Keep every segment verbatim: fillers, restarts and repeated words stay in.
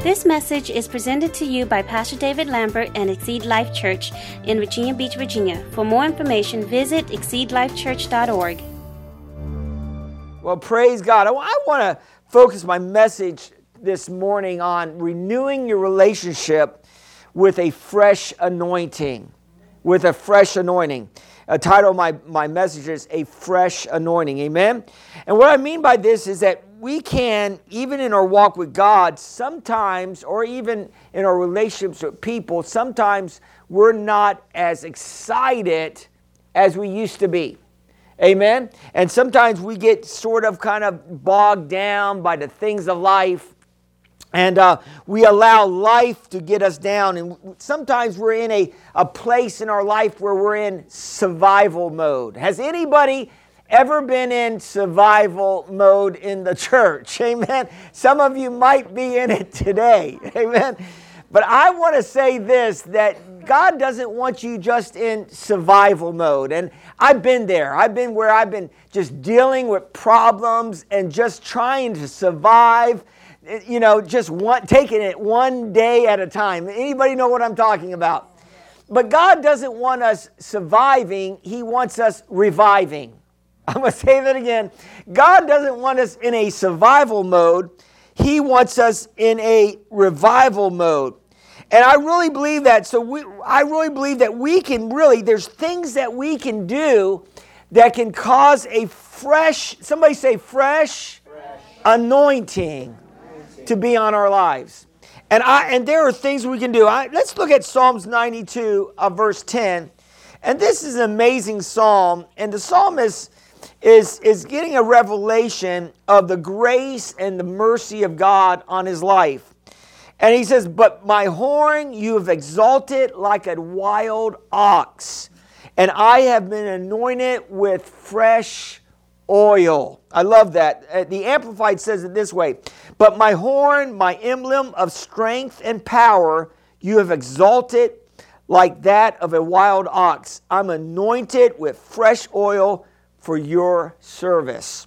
This message is presented to you by Pastor David Lambert and Exceed Life Church in Virginia Beach, Virginia. For more information, visit exceed life church dot org. Well, praise God. I, I want to focus my message this morning on renewing your relationship with a fresh anointing. With a fresh anointing. A title of my, my message is A Fresh Anointing. Amen? And what I mean by this is that we can, even in our walk with God, sometimes, or even in our relationships with people, sometimes we're not as excited as we used to be. Amen? And sometimes we get sort of kind of bogged down by the things of life. And uh, we allow life to get us down. And sometimes we're in a, a place in our life where we're in survival mode. Has anybody ever been in survival mode in the church? Amen. Some of you might be in it today. Amen. But I want to say this, that God doesn't want you just in survival mode. And I've been there. I've been where I've been just dealing with problems and just trying to survive. You know, just one, taking it one day at a time. Anybody know what I'm talking about? But God doesn't want us surviving. He wants us reviving. I'm going to say that again. God doesn't want us in a survival mode. He wants us in a revival mode. And I really believe that. So we, I really believe that we can really, there's things that we can do that can cause a fresh, somebody say fresh, fresh. anointing. To be on our lives. And I and there are things we can do. I, let's look at Psalms ninety-two, uh, verse ten. And this is an amazing psalm. And the psalmist is, is getting a revelation of the grace and the mercy of God on his life. And he says, "But my horn you have exalted like a wild ox, and I have been anointed with fresh oil." I love that. The Amplified says it this way: "But my horn, my emblem of strength and power, you have exalted like that of a wild ox. I'm anointed with fresh oil for your service."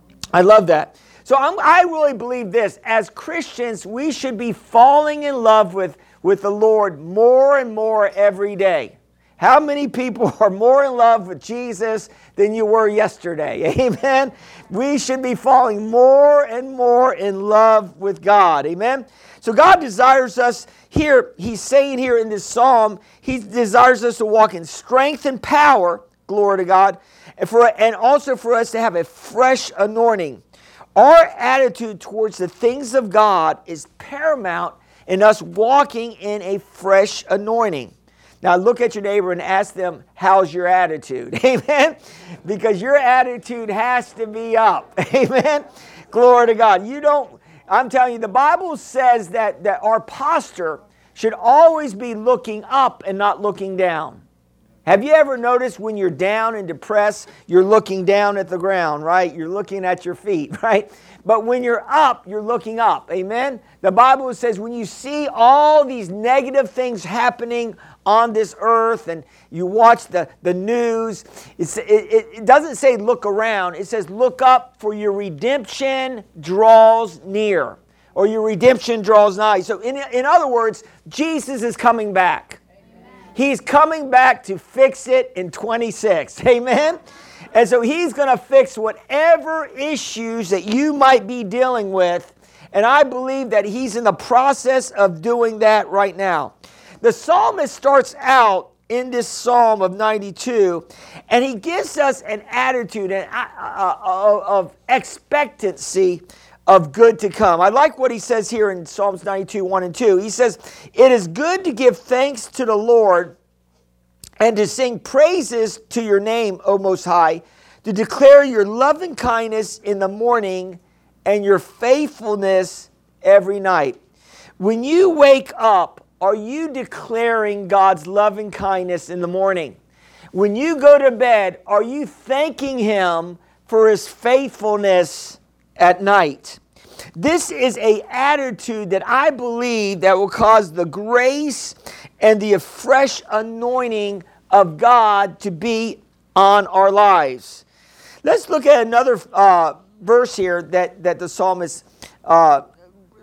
I love that. So I'm, I really believe this. As Christians, we should be falling in love with, with the Lord more and more every day. How many people are more in love with Jesus than you were yesterday? Amen? We should be falling more and more in love with God. Amen? So God desires us here, he's saying here in this psalm, he desires us to walk in strength and power, glory to God, and, for, and also for us to have a fresh anointing. Our attitude towards the things of God is paramount in us walking in a fresh anointing. Now look at your neighbor and ask them, how's your attitude? Amen? Because your attitude has to be up. Amen? Glory to God. You don't, I'm telling you, the Bible says that, that our posture should always be looking up and not looking down. Have you ever noticed when you're down and depressed, you're looking down at the ground, right? You're looking at your feet, right? But when you're up, you're looking up. Amen? The Bible says when you see all these negative things happening on this earth and you watch the, the news, it's, it, it doesn't say look around. It says look up, for your redemption draws near, or your redemption draws nigh. So in, in other words, Jesus is coming back. He's coming back to fix it in twenty-six. Amen? And so he's going to fix whatever issues that you might be dealing with. And I believe that he's in the process of doing that right now. The psalmist starts out in this Psalm of ninety-two, and he gives us an attitude of expectancy of good to come. I like what he says here in Psalms ninety-two, one and two. He says, "It is good to give thanks to the Lord and to sing praises to your name, O Most High, to declare your loving kindness in the morning and your faithfulness every night." When you wake up, are you declaring God's loving kindness in the morning? When you go to bed, are you thanking Him for His faithfulness at night? This is an attitude that I believe that will cause the grace and the fresh anointing of God to be on our lives. Let's look at another uh, verse here that, that the psalmist uh,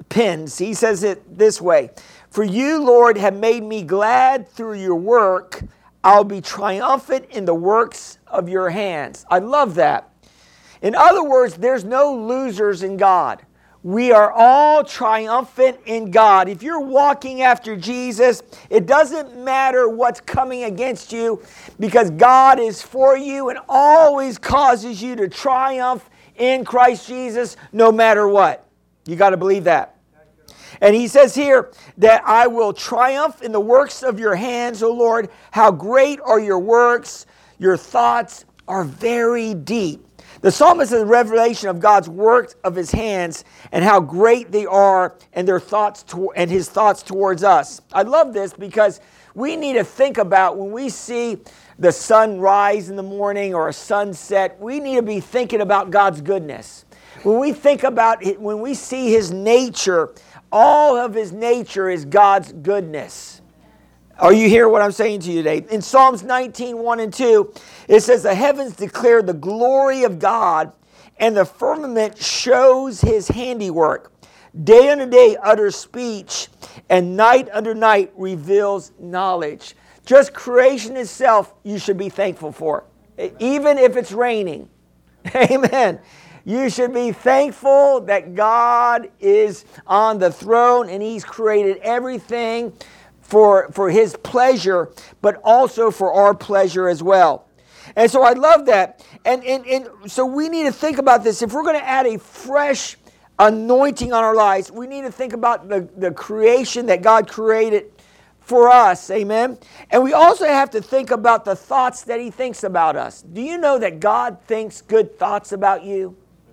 pens. He says it this way: "For you, Lord, have made me glad through your work. I'll be triumphant in the works of your hands." I love that. In other words, there's no losers in God. We are all triumphant in God. If you're walking after Jesus, it doesn't matter what's coming against you, because God is for you and always causes you to triumph in Christ Jesus no matter what. You got to believe that. And he says here that I will triumph in the works of your hands, O Lord. How great are your works. Your thoughts are very deep. The psalmist is a revelation of God's work of his hands and how great they are, and their thoughts to, and his thoughts towards us. I love this because we need to think about when we see the sun rise in the morning or a sunset, we need to be thinking about God's goodness. When we think about it, when we see his nature, all of his nature is God's goodness. Are you hearing what I'm saying to you today? In Psalms nineteen, one and two, it says, "The heavens declare the glory of God, and the firmament shows his handiwork. Day unto day utters speech, and night unto night reveals knowledge." Just creation itself, you should be thankful for, even if it's raining. Amen. You should be thankful that God is on the throne and he's created everything for, for his pleasure, but also for our pleasure as well. And so I love that. And, and, and so we need to think about this. If we're going to add a fresh anointing on our lives, we need to think about the, the creation that God created for us. Amen. And we also have to think about the thoughts that he thinks about us. Do you know that God thinks good thoughts about you?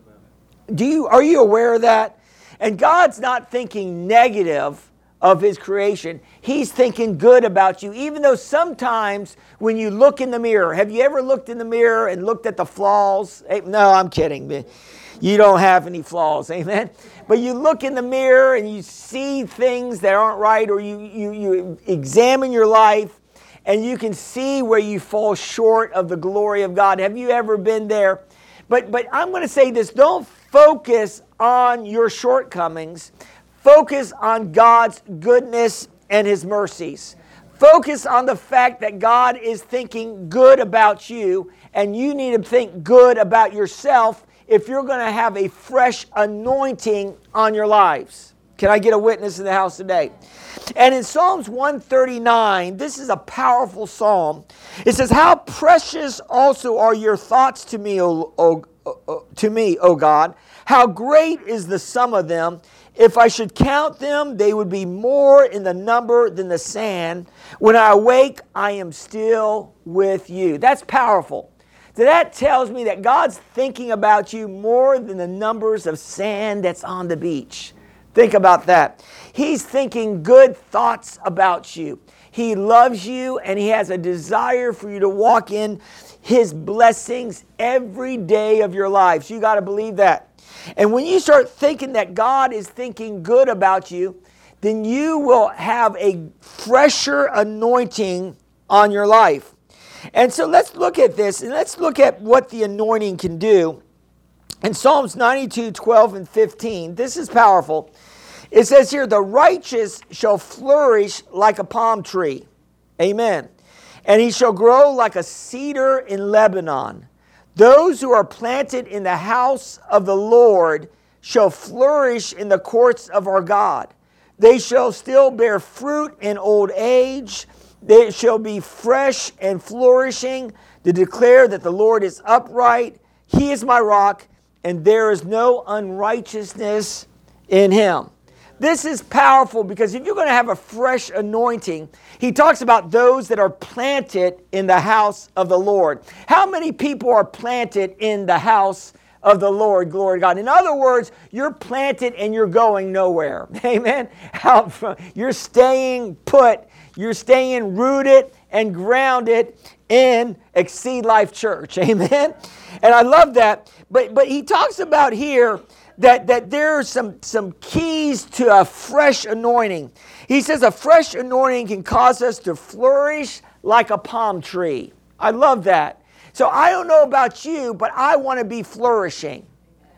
Do you, are you aware of that? And God's not thinking negative of his creation. He's thinking good about you, even though sometimes when you look in the mirror, have you ever looked in the mirror and looked at the flaws? No, I'm kidding. You don't have any flaws, amen? But you look in the mirror and you see things that aren't right, or you, you, you examine your life and you can see where you fall short of the glory of God. Have you ever been there? But, but I'm going to say this, don't focus on your shortcomings. Focus on God's goodness and his mercies. Focus on the fact that God is thinking good about you, and you need to think good about yourself if you're going to have a fresh anointing on your lives. Can I get a witness in the house today? And in Psalms one thirty-nine, this is a powerful psalm. It says, "How precious also are your thoughts to me, O, o, o, to me, O God. How great is the sum of them. If I should count them, they would be more in the number than the sand. When I awake, I am still with you." That's powerful. So that tells me that God's thinking about you more than the numbers of sand that's on the beach. Think about that. He's thinking good thoughts about you. He loves you, and he has a desire for you to walk in his blessings every day of your lives. You got to believe that. And when you start thinking that God is thinking good about you, then you will have a fresher anointing on your life. And so let's look at this, and let's look at what the anointing can do. In Psalms ninety-two, twelve and fifteen, this is powerful. It says here, "The righteous shall flourish like a palm tree." Amen. "And he shall grow like a cedar in Lebanon. Those who are planted in the house of the Lord shall flourish in the courts of our God. They shall still bear fruit in old age. They shall be fresh and flourishing to declare that the Lord is upright. He is my rock, and there is no unrighteousness in him." This is powerful, because if you're going to have a fresh anointing, he talks about those that are planted in the house of the Lord. How many people are planted in the house of the Lord? Glory to God. In other words, you're planted and you're going nowhere. Amen. You're staying put. You're staying rooted and grounded in Exceed Life Church. Amen. And I love that. But but he talks about here that, that there are some, some keys to a fresh anointing. He says a fresh anointing can cause us to flourish like a palm tree. I love that. So I don't know about you, but I want to be flourishing.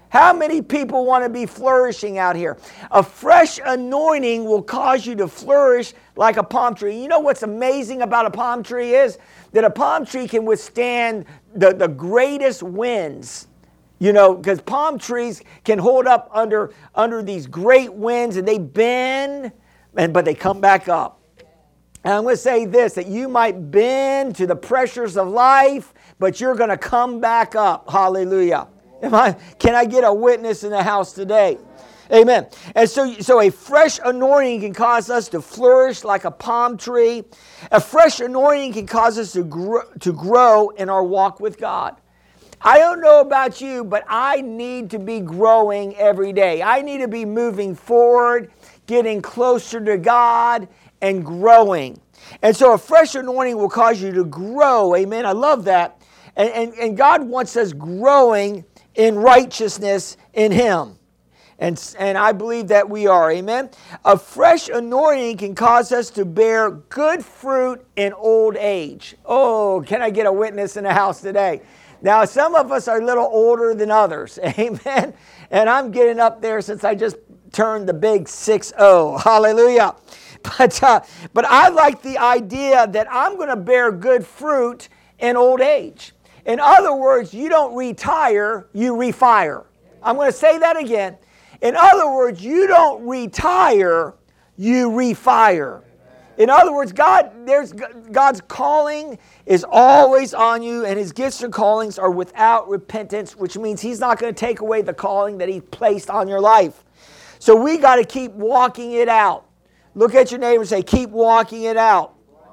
How many people want to be flourishing out here? A fresh anointing will cause you to flourish like a palm tree. You know what's amazing about a palm tree is that a palm tree can withstand the, the greatest winds. You know, because palm trees can hold up under, under these great winds, and they bend, and, but they come back up. And I'm going to say this, that you might bend to the pressures of life, but you're going to come back up. Hallelujah. Am I, can I get a witness in the house today? Amen. And so, so a fresh anointing can cause us to flourish like a palm tree. A fresh anointing can cause us to grow, to grow in our walk with God. I don't know about you, but I need to be growing every day. I need to be moving forward, getting closer to God, and growing. And so a fresh anointing will cause you to grow. Amen. I love that. And, and, and God wants us growing in righteousness in Him. And, and I believe that we are. Amen. A fresh anointing can cause us to bear good fruit in old age. Oh, can I get a witness in the house today? Now, some of us are a little older than others. Amen. And I'm getting up there since I just turned the big six oh. Hallelujah. But, uh, but I like the idea that I'm going to bear good fruit in old age. In other words, you don't retire, you refire. I'm going to say that again. In other words, you don't retire, you refire. In other words, God, there's God's calling is always on you, and His gifts and callings are without repentance, which means He's not going to take away the calling that He placed on your life. So we got to keep walking it out. Look at your neighbor and say, keep walking it out.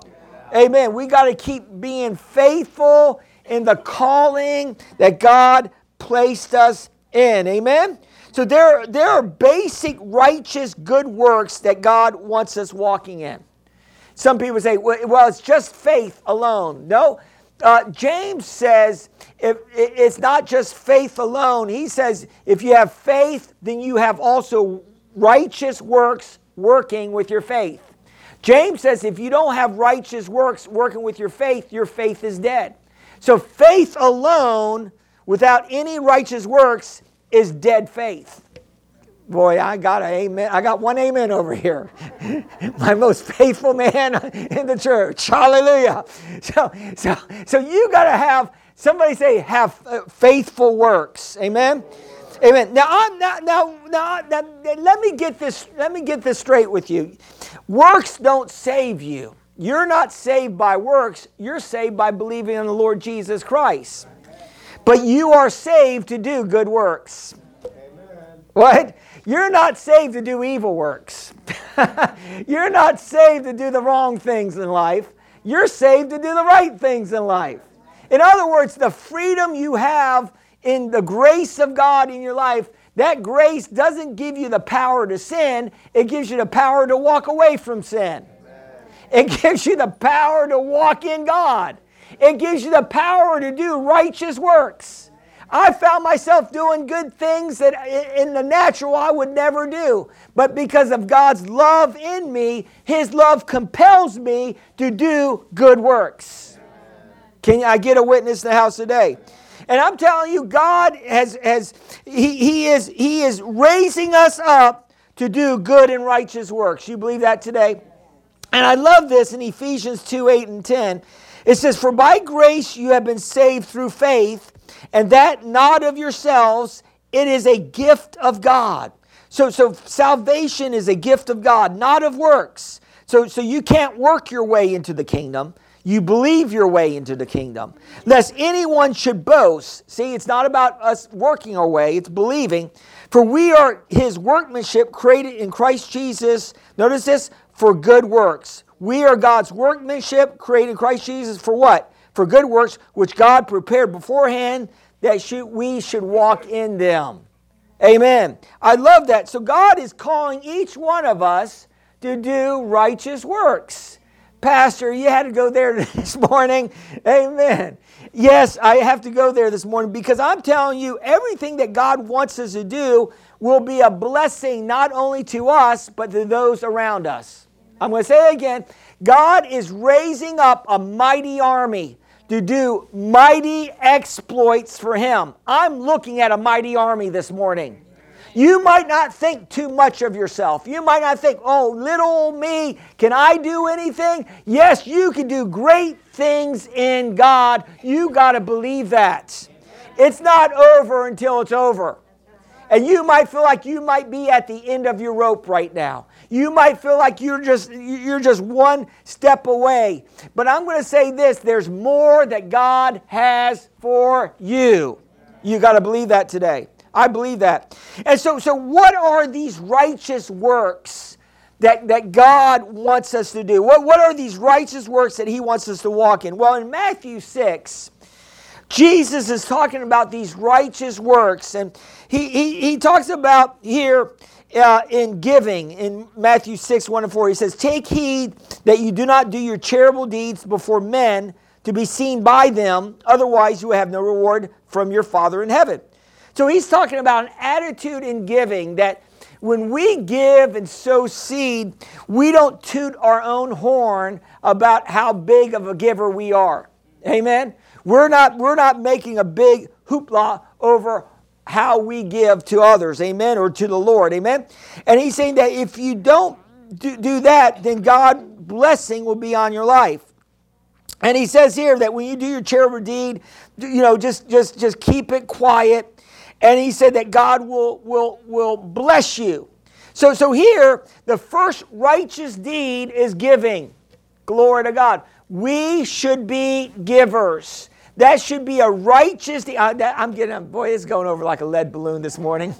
Amen. We got to keep being faithful in the calling that God placed us in. Amen. So there, there are basic righteous good works that God wants us walking in. Some people say, well, it's just faith alone. No, uh, James says if it's not just faith alone. He says if you have faith, then you have also righteous works working with your faith. James says if you don't have righteous works working with your faith, your faith is dead. So faith alone without any righteous works is dead faith. Boy, I got an amen. I got one amen over here. My most faithful man in the church. Hallelujah. So, so, so you got to have, somebody say, have faithful works. Amen. Amen. Now, I'm not, now, now, now, let me get this, let me get this straight with you. Works don't save you. You're not saved by works. You're saved by believing in the Lord Jesus Christ. But you are saved to do good works. Amen. What? You're not saved to do evil works. You're not saved to do the wrong things in life. You're saved to do the right things in life. In other words, the freedom you have in the grace of God in your life, that grace doesn't give you the power to sin. It gives you the power to walk away from sin. It gives you the power to walk in God. It gives you the power to do righteous works. I found myself doing good things that in the natural I would never do. But because of God's love in me, His love compels me to do good works. Can I get a witness in the house today? And I'm telling you, God has, has he, he, is, he is raising us up to do good and righteous works. You believe that today? And I love this in Ephesians two, eight, and ten. It says, for by grace you have been saved through faith, and that not of yourselves, it is a gift of God. So, so salvation is a gift of God, not of works. So, so you can't work your way into the kingdom. You believe your way into the kingdom. Lest anyone should boast. See, it's not about us working our way, it's believing. For we are His workmanship created in Christ Jesus. Notice this, for good works. We are God's workmanship created in Christ Jesus for what? For good works, which God prepared beforehand that should, we should walk in them. Amen. I love that. So God is calling each one of us to do righteous works. Pastor, you had to go there this morning. Amen. Yes, I have to go there this morning because I'm telling you, everything that God wants us to do will be a blessing not only to us, but to those around us. I'm going to say it again. God is raising up a mighty army to do mighty exploits for him. I'm looking at a mighty army this morning. You might not think too much of yourself. You might not think, oh, little old me, can I do anything? Yes, you can do great things in God. You got to believe that. It's not over until it's over. And you might feel like you might be at the end of your rope right now. You might feel like you're just you're just one step away. But I'm going to say this, there's more that God has for you. You got to believe that today. I believe that. And so, so what are these righteous works that, that God wants us to do? What, what are these righteous works that he wants us to walk in? Well, in Matthew six, Jesus is talking about these righteous works. And he, he, he talks about here uh, in giving, in Matthew six, one and four, he says, take heed that you do not do your charitable deeds before men to be seen by them. Otherwise, you will have no reward from your Father in heaven. So he's talking about an attitude in giving that when we give and sow seed, we don't toot our own horn about how big of a giver we are. Amen? We're not, we're not making a big hoopla over how we give to others. Amen? Or to the Lord. Amen? And he's saying that if you don't do, do that, then God's blessing will be on your life. And he says here that when you do your charitable deed, you know, just, just, just keep it quiet. And he said that God will, will, will bless you. So, so here, the first righteous deed is giving. Glory to God. We should be givers. That should be a righteous deed. I'm getting, boy, it's going over like a lead balloon this morning.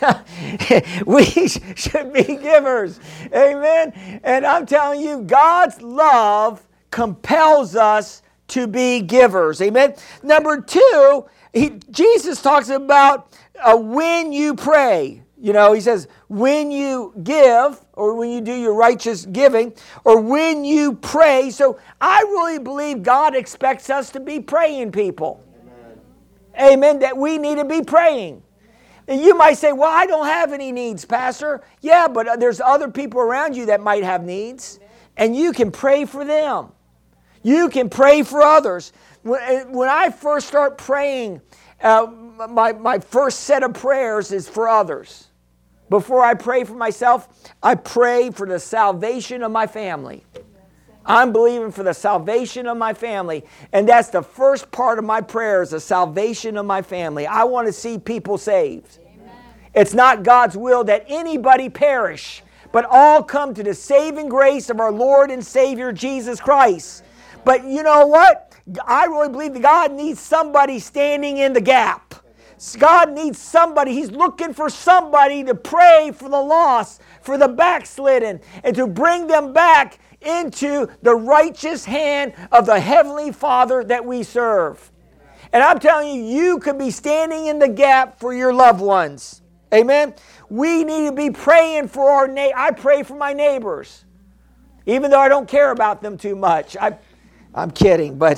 We should be givers. Amen. And I'm telling you, God's love compels us to be givers. Amen. Number two, he, Jesus talks about uh, when you pray. You know, he says, when you give, or when you do your righteous giving, or when you pray. So I really believe God expects us to be praying people. Amen. Amen. That we need to be praying. And you might say, well, I don't have any needs, Pastor. Yeah, but there's other people around you that might have needs. And you can pray for them. You can pray for others. When, when I first start praying, uh, my, my first set of prayers is for others. Before I pray for myself, I pray for the salvation of my family. I'm believing for the salvation of my family. And that's the first part of my prayer is the salvation of my family. I want to see people saved. Amen. It's not God's will that anybody perish, but all come to the saving grace of our Lord and Savior Jesus Christ. But you know what? I really believe that God needs somebody standing in the gap. God needs somebody. He's looking for somebody to pray for the lost, for the backslidden, and to bring them back into the righteous hand of the Heavenly Father that we serve. And I'm telling you, you could be standing in the gap for your loved ones. Amen? We need to be praying for our neighbors. I pray for my neighbors, even though I don't care about them too much. I, I'm kidding, but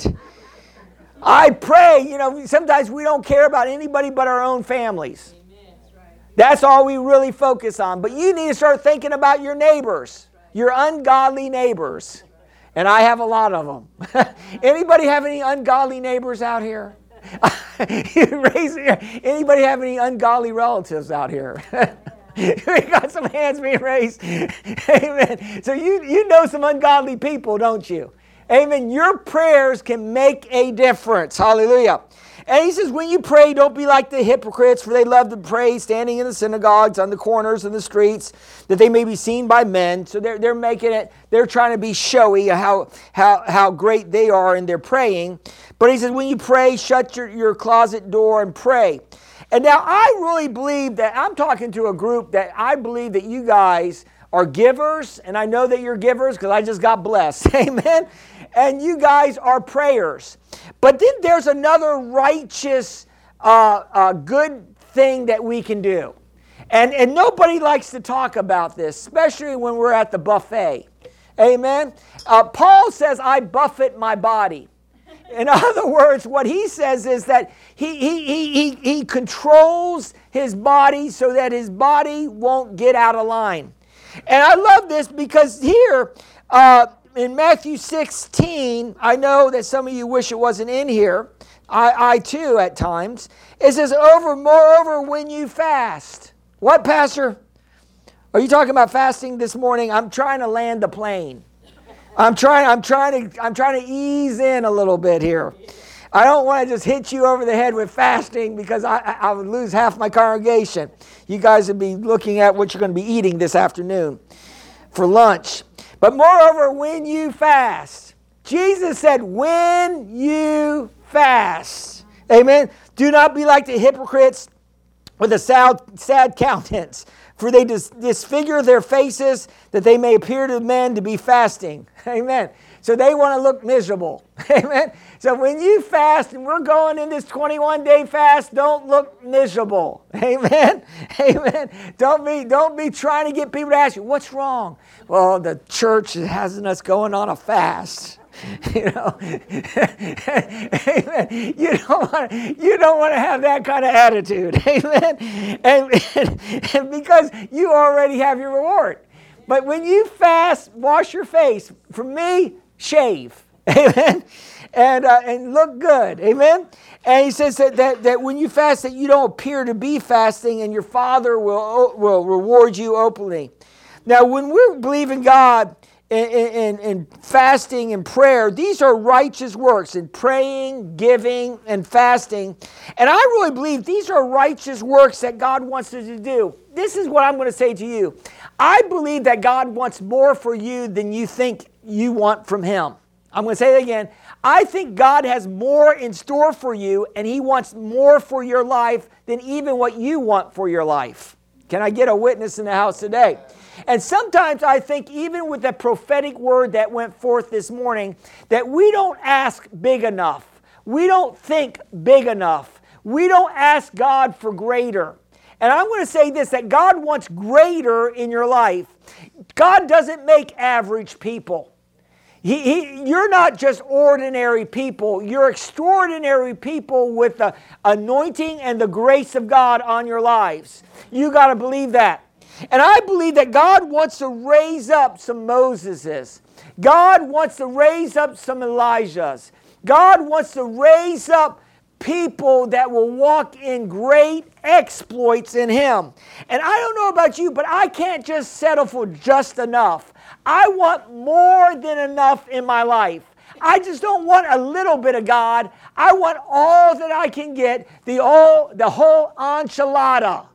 I pray. You know, sometimes we don't care about anybody but our own families. That's all we really focus on. But you need to start thinking about your neighbors, your ungodly neighbors. And I have a lot of them. Anybody have any ungodly neighbors out here? Anybody have any ungodly relatives out here? We got some hands being raised. Amen. So you, you know some ungodly people, don't you? Amen. Your prayers can make a difference. Hallelujah. And he says, when you pray, don't be like the hypocrites, for they love to pray standing in the synagogues, on the corners of the streets, that they may be seen by men. So they're, they're making it, they're trying to be showy how, how, how great they are in their praying. But he says, when you pray, shut your, your closet door and pray. And now I really believe that, I'm talking to a group that I believe that you guys are givers, and I know that you're givers because I just got blessed. Amen. And you guys are prayers. But then there's another righteous, uh, uh, good thing that we can do. And, and nobody likes to talk about this, especially when we're at the buffet. Amen. Uh, Paul says, I buffet my body. In other words, what he says is that he, he, he, he, he controls his body so that his body won't get out of line. And I love this because here, uh, in Matthew sixteen, I know that some of you wish it wasn't in here. I, I too at times. It says, over, moreover, when you fast. What, Pastor? Are you talking about fasting this morning? I'm trying to land the plane. I'm trying, I'm trying to, I'm trying to ease in a little bit here. I don't want to just hit you over the head with fasting because I, I, I would lose half my congregation. You guys would be looking at what you're going to be eating this afternoon for lunch. But moreover, when you fast, Jesus said, when you fast, amen, do not be like the hypocrites with a sad, sad countenance, for they dis- disfigure their faces that they may appear to men to be fasting. Amen. So they want to look miserable. Amen. So when you fast, and we're going in this twenty-one day fast, don't look miserable. Amen. Amen. Don't be, don't be trying to get people to ask you, what's wrong? Well, the church hasn't us going on a fast. You know, amen. You don't want to, you don't want to have that kind of attitude, amen. And, and, and because you already have your reward. But when you fast, wash your face. For me, shave, amen, and uh, and look good, amen. And he says that, that that when you fast, that you don't appear to be fasting, and your Father will will reward you openly. Now, when we believe in God. In, in, in fasting and prayer, these are righteous works in praying, giving, and fasting. And I really believe these are righteous works that God wants us to do. This is what I'm going to say to you. I believe that God wants more for you than you think you want from Him. I'm going to say it again. I think God has more in store for you, and He wants more for your life than even what you want for your life. Can I get a witness in the house today? And sometimes I think even with the prophetic word that went forth this morning, that we don't ask big enough. We don't think big enough. We don't ask God for greater. And I'm going to say this, that God wants greater in your life. God doesn't make average people. He, he, you're not just ordinary people. You're extraordinary people with the anointing and the grace of God on your lives. You got to believe that. And I believe that God wants to raise up some Moseses. God wants to raise up some Elijahs. God wants to raise up people that will walk in great exploits in Him. And I don't know about you, but I can't just settle for just enough. I want more than enough in my life. I just don't want a little bit of God. I want all that I can get, the whole, the whole enchilada.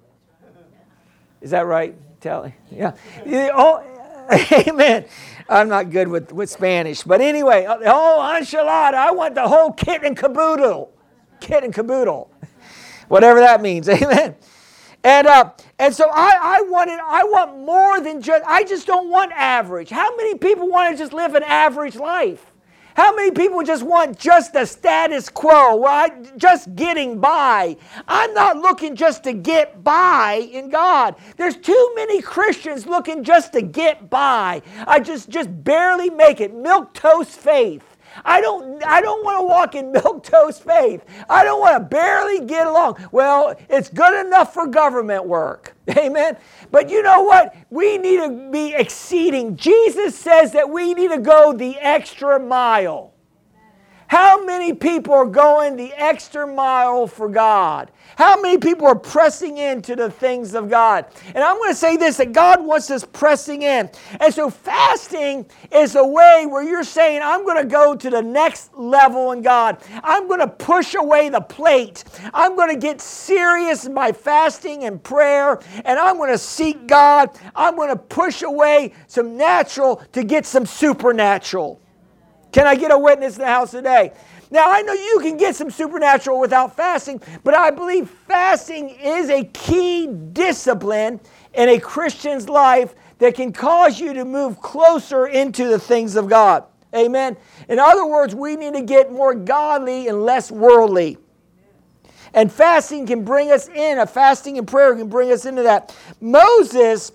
Is that right, Tally? Yeah. Oh, amen. I'm not good with, with Spanish. But anyway, the whole enchilada, I want the whole kit and caboodle. Kit and caboodle. Whatever that means. Amen. And uh, and so I, I wanted, I want more than just, I just don't want average. How many people want to just live an average life? How many people just want just the status quo, right? Just getting by. I'm not looking just to get by in God. There's too many Christians looking just to get by. I just, just barely make it. Milquetoast faith. I don't I don't want to walk in milquetoast faith. I don't want to barely get along. Well, it's good enough for government work. Amen. But you know what? We need to be exceeding. Jesus says that we need to go the extra mile. How many people are going the extra mile for God? How many people are pressing into the things of God? And I'm going to say this, that God wants us pressing in. And so fasting is a way where you're saying, I'm going to go to the next level in God. I'm going to push away the plate. I'm going to get serious by fasting and prayer. And I'm going to seek God. I'm going to push away some natural to get some supernatural. Can I get a witness in the house today? Now, I know you can get some supernatural without fasting, but I believe fasting is a key discipline in a Christian's life that can cause you to move closer into the things of God. Amen? In other words, we need to get more godly and less worldly. And fasting can bring us in. A fasting and prayer can bring us into that. Moses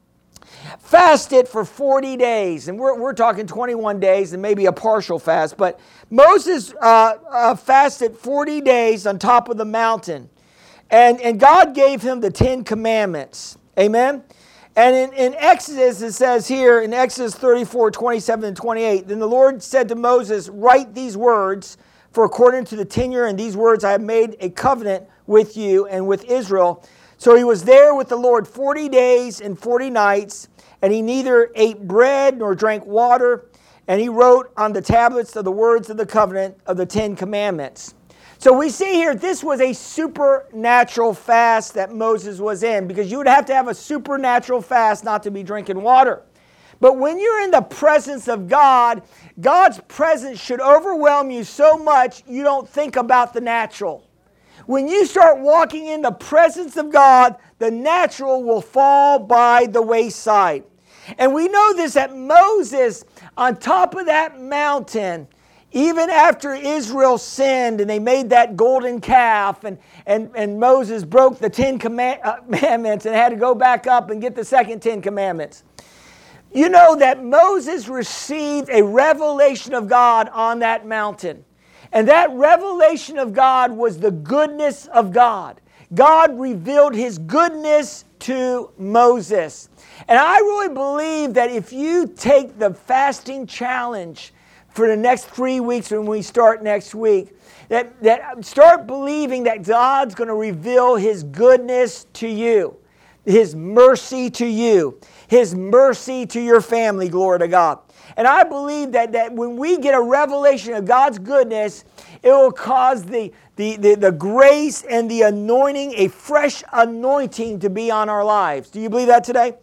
fasted for forty days, and we're, we're talking twenty-one days and maybe a partial fast, but Moses uh, uh, fasted forty days on top of the mountain, and, and God gave him the Ten Commandments. Amen? And in, in Exodus, it says here, in Exodus thirty-four, twenty-seven and twenty-eight, then the Lord said to Moses, write these words, for according to the tenure in these words I have made a covenant with you and with Israel. So he was there with the Lord forty days and forty nights, and he neither ate bread nor drank water, and he wrote on the tablets of the words of the covenant of the Ten Commandments. So we see here, this was a supernatural fast that Moses was in, because you would have to have a supernatural fast not to be drinking water. But when you're in the presence of God, God's presence should overwhelm you so much you don't think about the natural. When you start walking in the presence of God, the natural will fall by the wayside. And we know this, that Moses, on top of that mountain, even after Israel sinned and they made that golden calf, and, and, and Moses broke the Ten Commandments and had to go back up and get the second Ten Commandments. You know that Moses received a revelation of God on that mountain. And that revelation of God was the goodness of God. God revealed his goodness to Moses. And I really believe that if you take the fasting challenge for the next three weeks when we start next week, that, that start believing that God's going to reveal his goodness to you, his mercy to you, his mercy to your family, glory to God. And I believe that, that when we get a revelation of God's goodness, it will cause the, the, the, the grace and the anointing, a fresh anointing to be on our lives. Do you believe that today?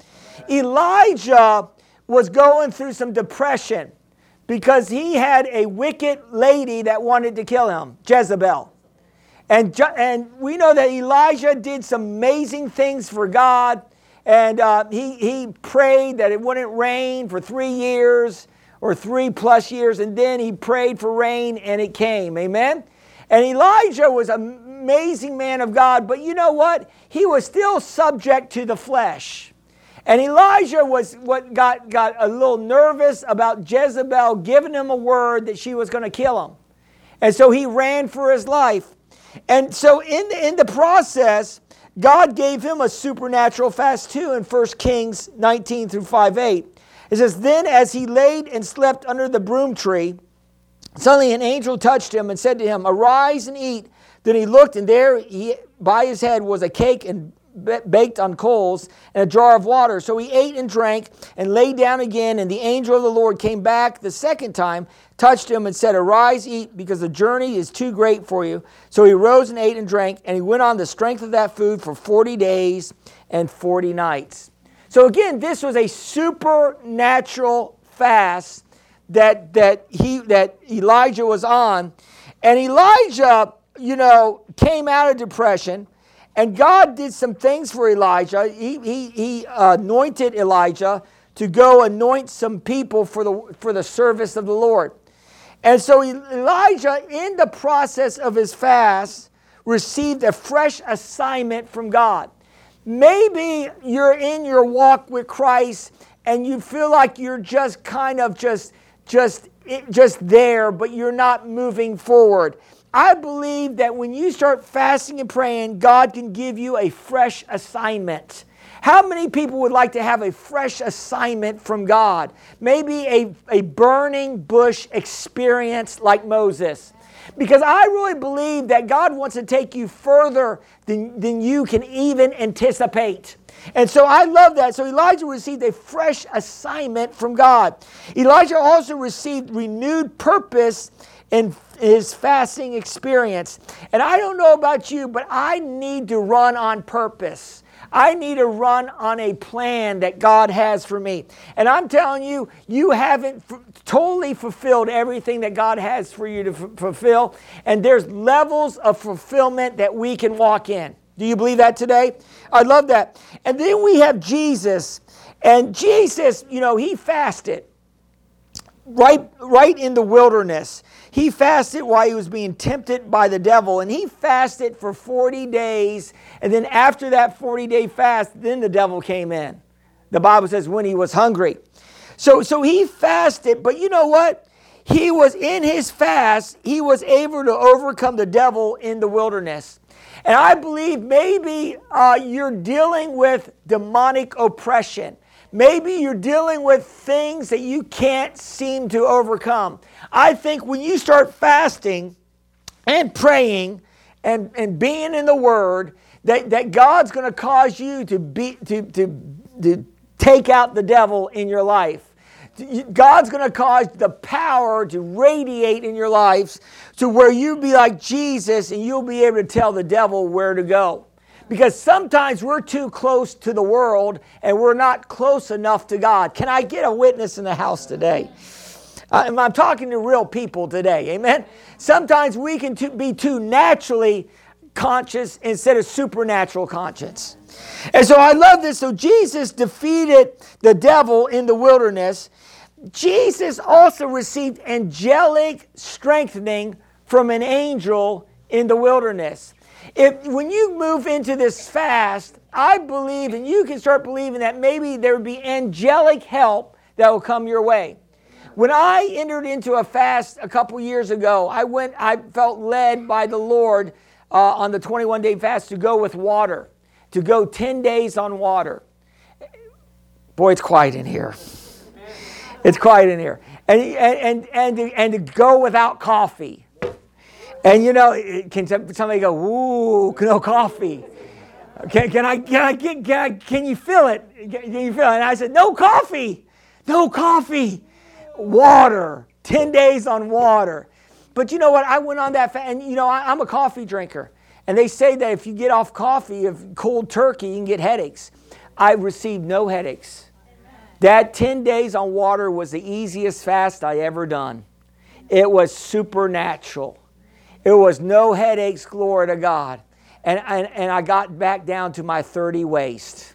Elijah was going through some depression because he had a wicked lady that wanted to kill him, Jezebel. And, and we know that Elijah did some amazing things for God. And uh, he, he prayed that it wouldn't rain for three years or three plus years. And then he prayed for rain and it came. Amen? And Elijah was an amazing man of God. But you know what? He was still subject to the flesh. And Elijah was what got, got a little nervous about Jezebel giving him a word that she was going to kill him. And so he ran for his life. And so in the, in the process, God gave him a supernatural fast too in First Kings nineteen through five eight. It says, then as he laid and slept under the broom tree, suddenly an angel touched him and said to him, arise and eat. Then he looked, and there he, by his head was a cake and baked on coals and a jar of water. So he ate and drank and lay down again. And the angel of the Lord came back the second time, touched him and said, arise, eat, because the journey is too great for you. So he rose and ate and drank, and he went on the strength of that food for forty days and forty nights. So again, this was a supernatural fast that, that, he, that Elijah was on. And Elijah, you know, came out of depression. And God did some things for Elijah. He, he, he anointed Elijah to go anoint some people for the, for the service of the Lord. And so Elijah, in the process of his fast, received a fresh assignment from God. Maybe you're in your walk with Christ and you feel like you're just kind of just, just, just there, but you're not moving forward. I believe that when you start fasting and praying, God can give you a fresh assignment. How many people would like to have a fresh assignment from God? Maybe a, a burning bush experience like Moses. Because I really believe that God wants to take you further than, than you can even anticipate. And so I love that. So Elijah received a fresh assignment from God. Elijah also received renewed purpose in his fasting experience. And I don't know about you, but I need to run on purpose. I need to run on a plan that God has for me. And I'm telling you, you haven't f- totally fulfilled everything that God has for you to f- fulfill. And there's levels of fulfillment that we can walk in. Do you believe that today? I love that. And then we have Jesus. And Jesus, you know, he fasted right, right in the wilderness. He fasted while he was being tempted by the devil, and he fasted for forty days, and then after that forty-day fast, then the devil came in. The Bible says when he was hungry. So, so he fasted, but you know what? He was in his fast, he was able to overcome the devil in the wilderness. And I believe maybe uh, you're dealing with demonic oppression. Maybe you're dealing with things that you can't seem to overcome. I think when you start fasting and praying and, and being in the Word, that, that God's going to cause you to, be, to, to, to take out the devil in your life. God's going to cause the power to radiate in your lives to where you'll be like Jesus and you'll be able to tell the devil where to go. Because sometimes we're too close to the world and we're not close enough to God. Can I get a witness in the house today? Uh, I'm talking to real people today. Amen? Sometimes we can t- be too naturally conscious instead of supernatural conscience. And so I love this. So Jesus defeated the devil in the wilderness. Jesus also received angelic strengthening from an angel in the wilderness. If when you move into this fast, I believe, and you can start believing that maybe there would be angelic help that will come your way. When I entered into a fast a couple years ago, I went. I felt led by the Lord uh, on the twenty-one day fast to go with water, to go ten days on water. Boy, it's quiet in here. It's quiet in here. And, and, and, to, and to go without coffee. And you know, can somebody go, ooh, no coffee? Can, can I, can I, get, can I, can you feel it? Can you feel it? And I said, no coffee, no coffee, water, ten days on water. But you know what? I went on that, and you know, I, I'm a coffee drinker. And they say that if you get off coffee, of cold turkey, you can get headaches. I received no headaches. That ten days on water was the easiest fast I ever done. It was supernatural. It was no headaches, glory to God. And, and, and I got back down to my thirty waist.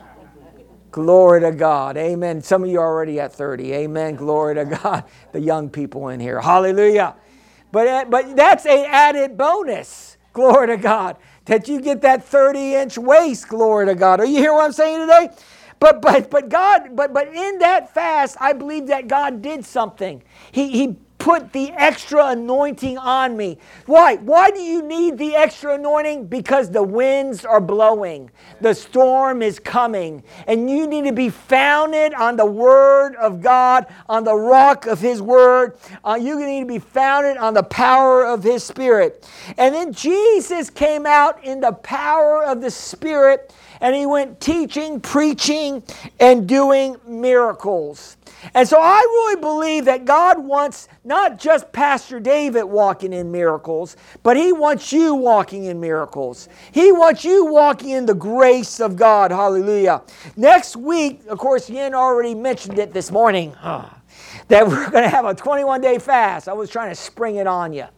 Glory to God. Amen. Some of you are already at thirty. Amen. Glory to God. The young people in here. Hallelujah. But, but that's an added bonus. Glory to God. That you get that thirty inch waist. Glory to God. Are you hearing what I'm saying today? But but but God, but but in that fast, I believe that God did something. He he put the extra anointing on me. Why? Why do you need the extra anointing? Because the winds are blowing. The storm is coming. And you need to be founded on the Word of God, on the rock of His Word. Uh, you need to be founded on the power of His Spirit. And then Jesus came out in the power of the Spirit, and He went teaching, preaching, and doing miracles. And so I really believe that God wants not just Pastor David walking in miracles, but He wants you walking in miracles. He wants you walking in the grace of God. Hallelujah. Next week, of course, Yin already mentioned it this morning, that we're going to have a twenty-one day fast. I was trying to spring it on you.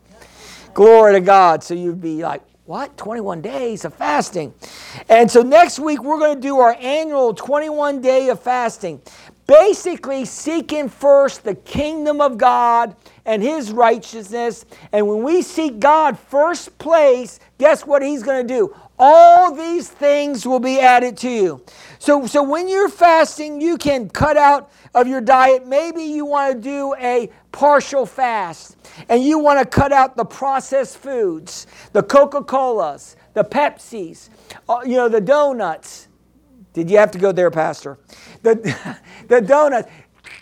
Glory to God. So you'd be like, what? twenty-one days of fasting. And so next week, we're going to do our annual twenty-one day of fasting. Basically seeking first the kingdom of God and His righteousness. And when we seek God first place, guess what He's going to do? All these things will be added to you. So, so when you're fasting, you can cut out of your diet. Maybe you want to do a partial fast. And you want to cut out the processed foods, the Coca-Colas, the Pepsis, uh, you know, the donuts. Did you have to go there, Pastor? The, the donuts.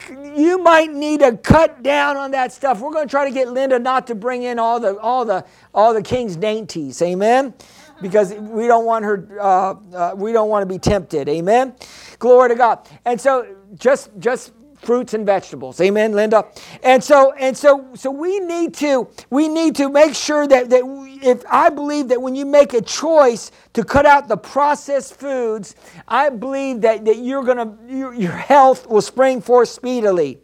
You might need to cut down on that stuff. We're going to try to get Linda not to bring in all the all the all the king's dainties. Amen. Because we don't want her. Uh, uh, we don't want to be tempted. Amen. Glory to God. And so just just. fruits and vegetables. Amen, Linda. And so and so so we need to we need to make sure that that we, if I believe that when you make a choice to cut out the processed foods, I believe that that you're going to your, your health will spring forth speedily.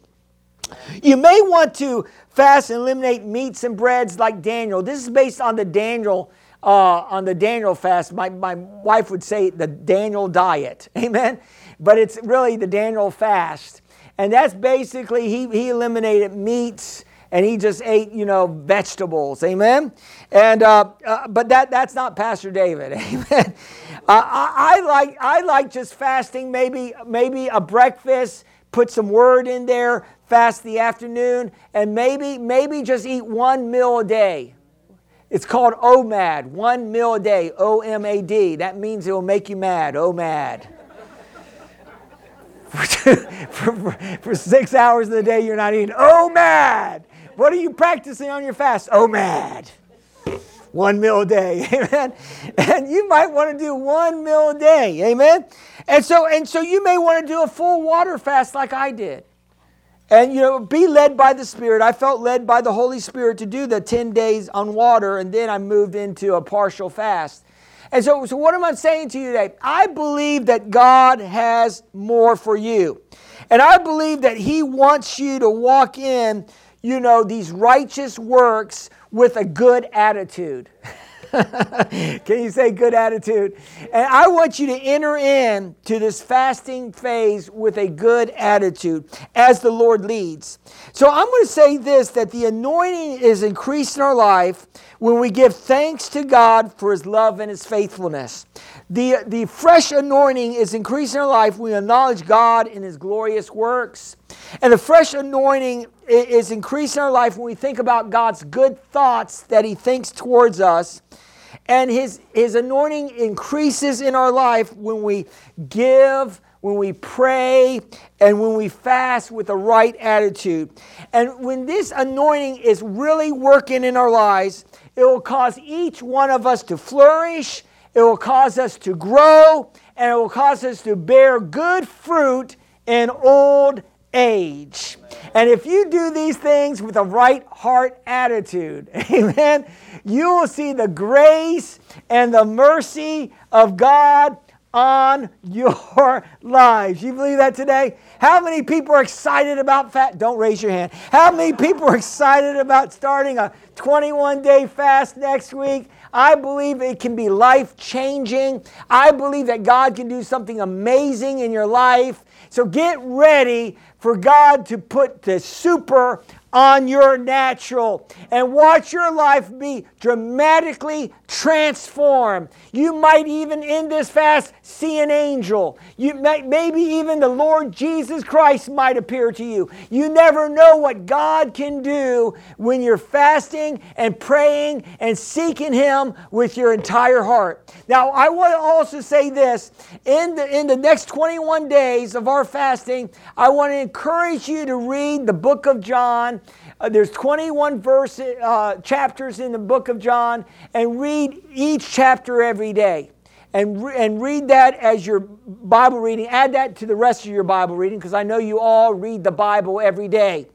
You may want to fast and eliminate meats and breads like Daniel. This is based on the Daniel uh, on the Daniel fast. My my wife would say the Daniel diet. Amen. But it's really the Daniel fast. And that's basically, he, he eliminated meats and he just ate, you know, vegetables. Amen? And uh, uh, but that that's not Pastor David. Amen? Uh, I, I like I like just fasting, maybe maybe a breakfast, put some word in there, fast the afternoon, and maybe maybe just eat one meal a day. It's called O M A D, one meal a day, O M A D. That means it will make you mad, O M A D. for, for, for six hours of the day, you're not eating, O M A D. What are you practicing on your fast? O M A D. One meal a day, amen. And you might want to do one meal a day, amen. And so, and so you may want to do a full water fast like I did. And, you know, be led by the Spirit. I felt led by the Holy Spirit to do the ten days on water, and then I moved into a partial fast. And so, so what am I saying to you today? I believe that God has more for you. And I believe that He wants you to walk in, you know, these righteous works with a good attitude. Can you say good attitude? And I want you to enter in to this fasting phase with a good attitude as the Lord leads. So I'm going to say this, that the anointing is increased in our life when we give thanks to God for His love and His faithfulness. The, the fresh anointing is increased in our life when we acknowledge God in His glorious works. And the fresh anointing is increased in our life when we think about God's good thoughts that He thinks towards us. And His, His anointing increases in our life when we give, when we pray, and when we fast with the right attitude. And when this anointing is really working in our lives, it will cause each one of us to flourish, it will cause us to grow, and it will cause us to bear good fruit in old age. And if you do these things with a right heart attitude, amen, you will see the grace and the mercy of God on your lives. You believe that today? How many people are excited about fast? Don't raise your hand. How many people are excited about starting a twenty-one day fast next week? I believe it can be life-changing. I believe that God can do something amazing in your life. So get ready for God to put the super on your natural and watch your life be dramatically transformed. You might even in this fast see an angel. You may, maybe even the Lord Jesus Christ might appear to you. You never know what God can do when you're fasting and praying and seeking Him with your entire heart. Now, I want to also say this. In the, in the next twenty-one days of our fasting, I want to encourage you to read the book of John. Uh, there's twenty-one verses, uh, chapters in the book of John, and read each chapter every day. And, re- and read that as your Bible reading. Add that to the rest of your Bible reading, because I know you all read the Bible every day.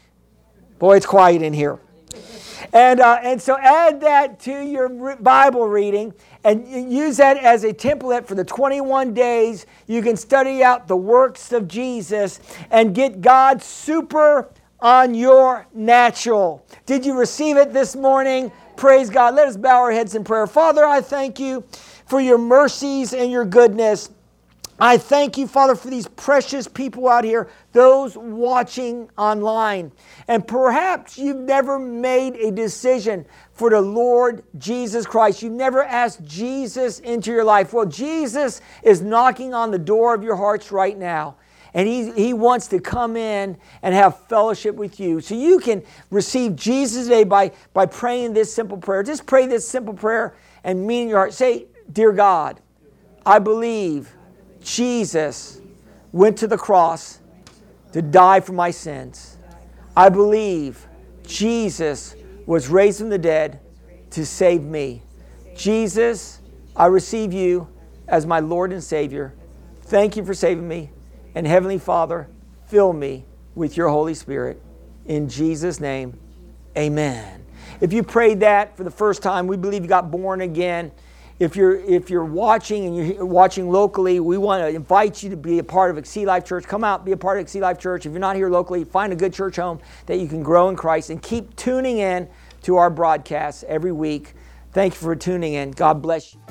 Boy, it's quiet in here. And, uh, and so add that to your re- Bible reading and use that as a template for the twenty-one days. You can study out the works of Jesus and get God's super on your natural. Did you receive it this morning? Praise God. Let us bow our heads in prayer. Father, I thank You for Your mercies and Your goodness. I thank You, Father, for these precious people out here, those watching online. And perhaps you've never made a decision for the Lord Jesus Christ. You've never asked Jesus into your life. Well, Jesus is knocking on the door of your hearts right now. And he, he wants to come in and have fellowship with you. So you can receive Jesus today by, by praying this simple prayer. Just pray this simple prayer and mean in your heart. Say, Dear God, I believe Jesus went to the cross to die for my sins. I believe Jesus was raised from the dead to save me. Jesus, I receive You as my Lord and Savior. Thank You for saving me. And Heavenly Father, fill me with Your Holy Spirit. In Jesus' name, amen. If you prayed that for the first time, we believe you got born again. If you're if you're watching and you're watching locally, we want to invite you to be a part of Exceed Life Church. Come out, be a part of Exceed Life Church. If you're not here locally, find a good church home that you can grow in Christ, and keep tuning in to our broadcasts every week. Thank you for tuning in. God bless you.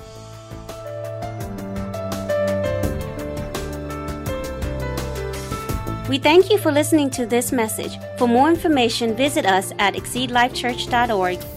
We thank you for listening to this message. For more information, visit us at exceed life church dot org